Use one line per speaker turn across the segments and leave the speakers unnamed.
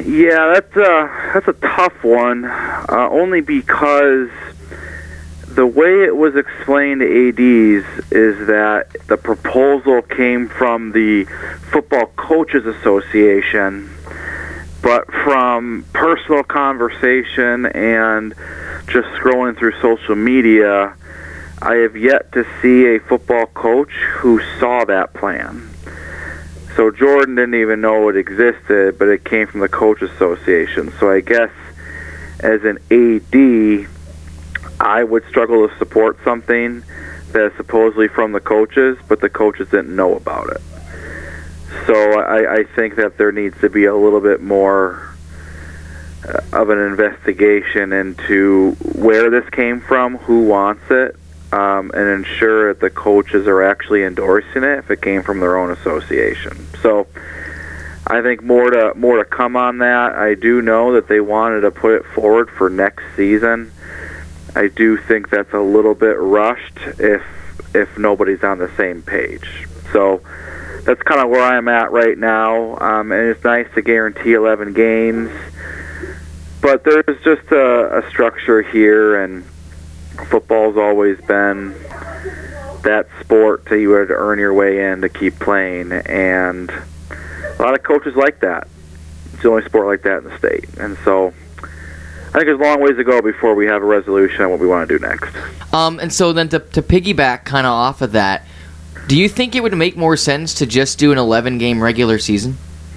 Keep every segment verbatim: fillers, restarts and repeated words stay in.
Yeah, that's a, that's a tough one, uh, only because the way it was explained to A Ds is that the proposal came from the Football Coaches Association, but from personal conversation and just scrolling through social media, I have yet to see a football coach who saw that plan. So Jordan didn't even know it existed, but it came from the Coach Association. So I guess as an A D, I would struggle to support something that is supposedly from the coaches, but the coaches didn't know about it. So I, I think that there needs to be a little bit more uh, of an investigation into where this came from, who wants it, Um, and ensure that the coaches are actually endorsing it if it came from their own association. So I think more to more to come on that. I do know that they wanted to put it forward for next season. I do think that's a little bit rushed if if nobody's on the same page. So that's kind of where I'm at right now. Um, and it's nice to guarantee eleven games, but there's just a, a structure here, and football's always been that sport that you had to earn your way in to keep playing, and a lot of coaches like that. It's the only sport like that in the state. And so I think there's a long ways to go before we have a resolution on what we want to do next.
Um, and so then to, to piggyback kind of off of that, do you think it would make more sense to just do an eleven-game regular season?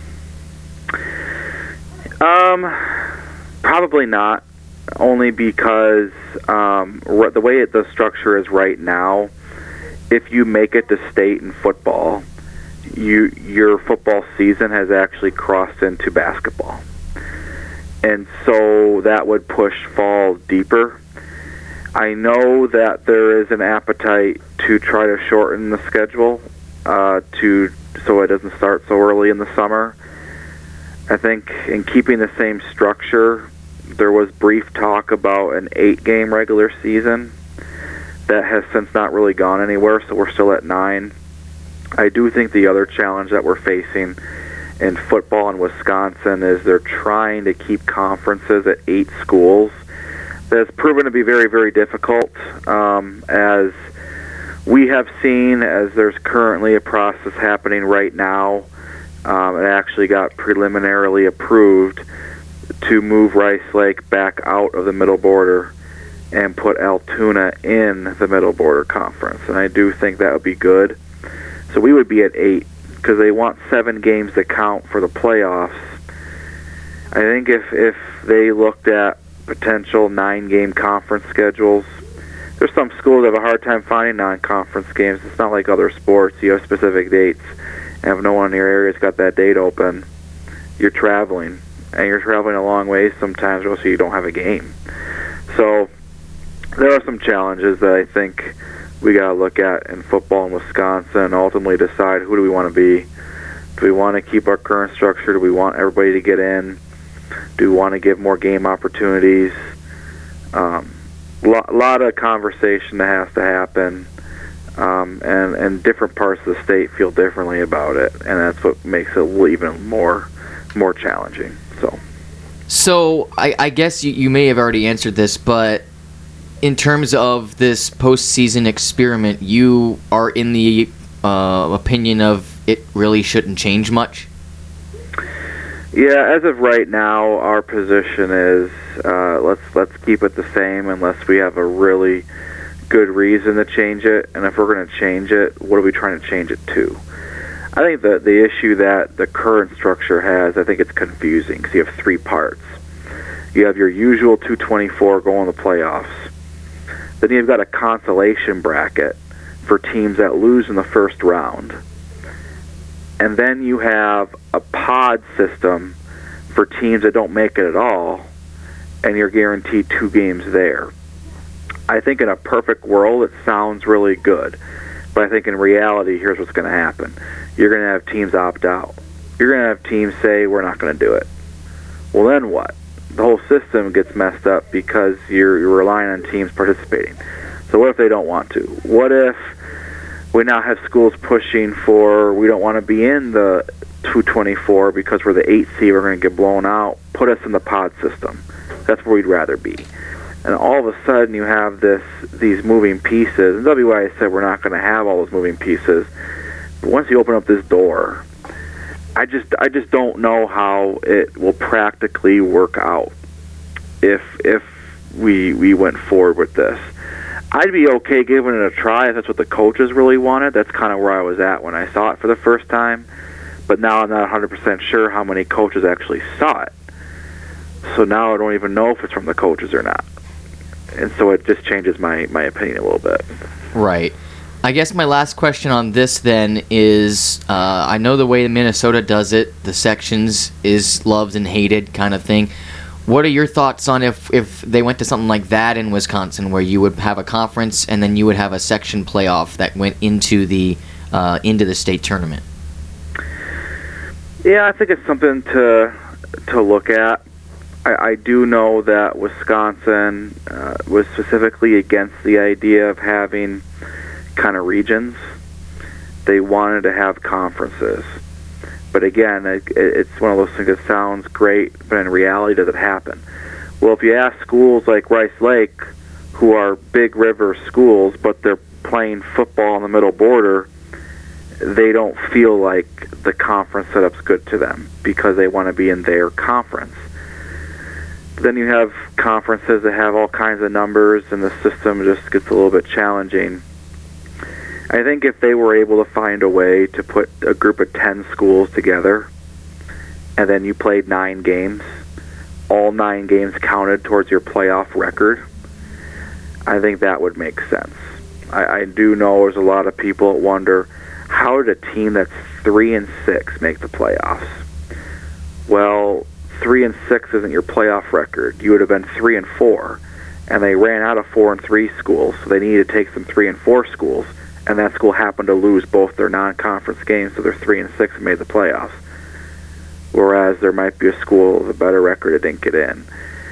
Um, probably not. Only because um, the way it, the structure is right now, if you make it to state in football, you your football season has actually crossed into basketball. And so that would push fall deeper. I know that there is an appetite to try to shorten the schedule uh, to so it doesn't start so early in the summer. I think in keeping the same structure, there was brief talk about an eight-game regular season that has since not really gone anywhere, so we're still at nine. I do think the other challenge that we're facing in football in Wisconsin is they're trying to keep conferences at eight schools. That's proven to be very, very difficult, um, as we have seen, as there's currently a process happening right now. Um, it actually got preliminarily approved to move Rice Lake back out of the Middle Border and put Altoona in the Middle Border Conference. And I do think that would be good. So we would be at eight because they want seven games to count for the playoffs. I think if, if they looked at potential nine-game conference schedules, there's some schools that have a hard time finding non-conference games. It's not like other sports. You have specific dates. And if no one in your area has got that date open, you're traveling. And you're traveling a long way sometimes, or so you don't have a game. So there are some challenges that I think we got to look at in football in Wisconsin and ultimately decide who do we want to be. Do we want to keep our current structure? Do we want everybody to get in? Do we want to give more game opportunities? Um, lot, lot of conversation that has to happen, um, and, and different parts of the state feel differently about it, and that's what makes it even more more challenging. So,
so I, I guess you, you may have already answered this, but in terms of this postseason experiment, you are in the uh, opinion of it really shouldn't change much?
Yeah, as of right now, our position is uh, let's let's keep it the same unless we have a really good reason to change it. And if we're going to change it, what are we trying to change it to? I think the the issue that the current structure has, I think it's confusing because you have three parts. You have your usual two twenty-four going to the playoffs. Then you've got a consolation bracket for teams that lose in the first round. And then you have a pod system for teams that don't make it at all, and you're guaranteed two games there. I think in a perfect world, it sounds really good. But I think in reality, here's what's going to happen. You're going to have teams opt out. You're going to have teams say, we're not going to do it. Well, then what? The whole system gets messed up because you're, you're relying on teams participating. So what if they don't want to? What if we now have schools pushing for, we don't want to be in the two twenty-four because we're the eighth seed, we're going to get blown out. Put us in the pod system. That's where we'd rather be. And all of a sudden, you have this these moving pieces. And W I said we're not going to have all those moving pieces. But once you open up this door, I just I just don't know how it will practically work out if if we we went forward with this. I'd be okay giving it a try if that's what the coaches really wanted. That's kind of where I was at when I saw it for the first time. But now I'm not one hundred percent sure how many coaches actually saw it. So now I don't even know if it's from the coaches or not. And so it just changes my, my opinion a little bit.
Right. I guess my last question on this then is, uh, I know the way Minnesota does it, the sections is loved and hated kind of thing. What are your thoughts on if, if they went to something like that in Wisconsin, where you would have a conference and then you would have a section playoff that went into the uh, into the state tournament?
Yeah, I think it's something to to look at. I, I do know that Wisconsin uh, was specifically against the idea of having kind of regions. They wanted to have conferences. But again, it, it's one of those things that sounds great, but in reality, does it happen? Well, if you ask schools like Rice Lake, who are big river schools, but they're playing football on the middle border, they don't feel like the conference setup's good to them because they want to be in their conference. Then you have conferences that have all kinds of numbers, and the system just gets a little bit challenging. I think if they were able to find a way to put a group of ten schools together, and then you played nine games, all nine games counted towards your playoff record, I think that would make sense. I, I do know there's a lot of people that wonder, how did a team that's three and six make the playoffs? Well, three and six isn't your playoff record. You would have been three and four, and they ran out of four and three schools, so they needed to take some three and four schools, and that school happened to lose both their non-conference games, so they're three and six and made the playoffs. Whereas there might be a school with a better record that didn't get in.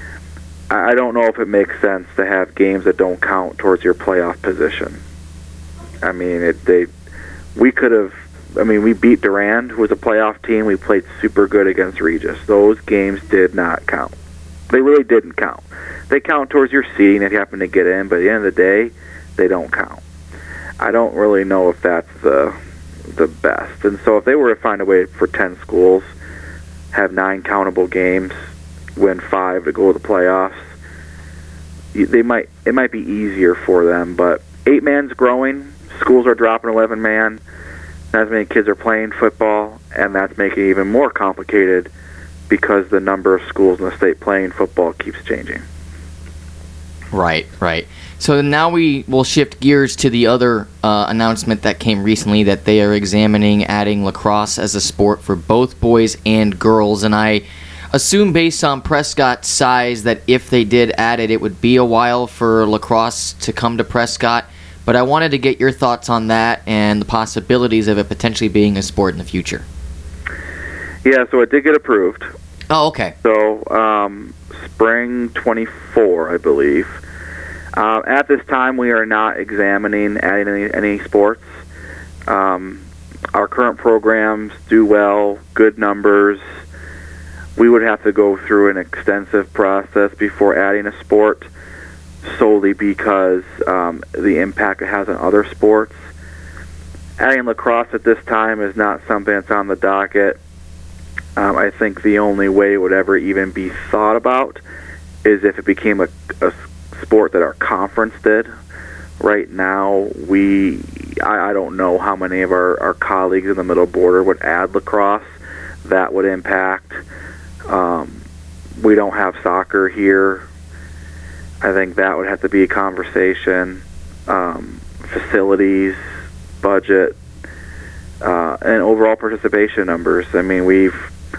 I don't know if it makes sense to have games that don't count towards your playoff position. I mean, it, they, we could have. I mean, we beat Durand, who was a playoff team. We played super good against Regis. Those games did not count. They really didn't count. They count towards your seeding if you happen to get in, but at the end of the day, they don't count. I don't really know if that's the the best. And so if they were to find a way for ten schools, have nine countable games, win five to go to the playoffs, they might it might be easier for them. But eight man's growing. Schools are dropping eleven man. Not as many kids are playing football, and that's making it even more complicated because the number of schools in the state playing football keeps changing.
Right, right. So now we will shift gears to the other uh, announcement that came recently, that they are examining adding lacrosse as a sport for both boys and girls. And I assume, based on Prescott's size, that if they did add it, it would be a while for lacrosse to come to Prescott. But I wanted to get your thoughts on that and the possibilities of it potentially being a sport in the future.
Yeah, so it did get approved.
Oh, okay.
So um, spring twenty-four, I believe. Uh, at this time, we are not examining adding any, any sports. Um, our current programs do well, good numbers. We would have to go through an extensive process before adding a sport, solely because um, the impact it has on other sports. Adding lacrosse at this time is not something that's on the docket. Um, I think the only way it would ever even be thought about is if it became a, a sport that our conference did. Right now, we I, I don't know how many of our, our colleagues in the middle border would add lacrosse. That would impact. Um, we don't have soccer here. I think that would have to be a conversation. Um, facilities, budget, uh, and overall participation numbers. I mean, we've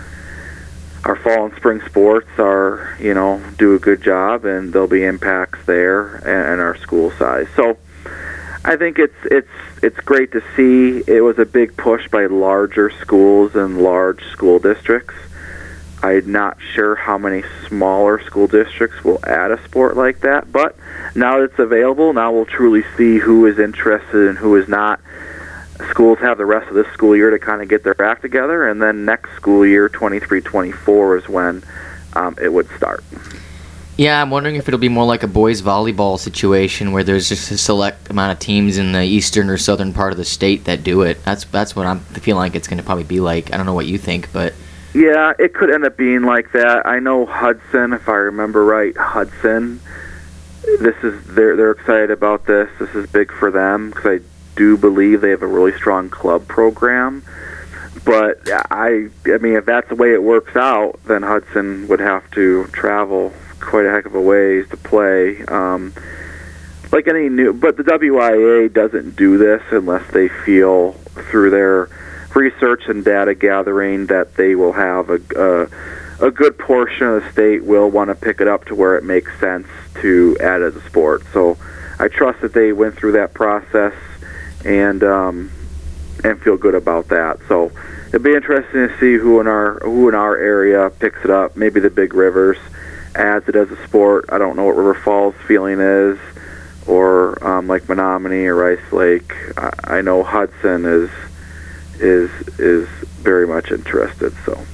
our fall and spring sports are, you know, do a good job, and there'll be impacts there, and, and our school size. So, I think it's it's it's great to see. It was a big push by larger schools and large school districts. I'm not sure how many smaller school districts will add a sport like that, but now that it's available, now we'll truly see who is interested and who is not. schools have the rest of this school year to kind of get their act together, and then next school year, twenty-three twenty-four, is when um, it would start.
Yeah, I'm wondering if it'll be more like a boys volleyball situation where there's just a select amount of teams in the eastern or southern part of the state that do it. That's that's what I'm feeling like it's going to probably be like. I don't know what you think, but
yeah, it could end up being like that. I know Hudson, if I remember right, Hudson. This is they're they're excited about this. This is big for them because I do believe they have a really strong club program. But I I mean, if that's the way it works out, then Hudson would have to travel quite a heck of a ways to play. Um, like any new, but the W I A doesn't do this unless they feel through their research and data gathering that they will have a, a, a good portion of the state will want to pick it up to where it makes sense to add as a sport. So I trust that they went through that process and um, and feel good about that. So it'd be interesting to see who in our who in our area picks it up. Maybe the Big Rivers adds it as a sport. I don't know what River Falls' feeling is, or um, like Menominee or Rice Lake. I, I know Hudson is is is very much interested. So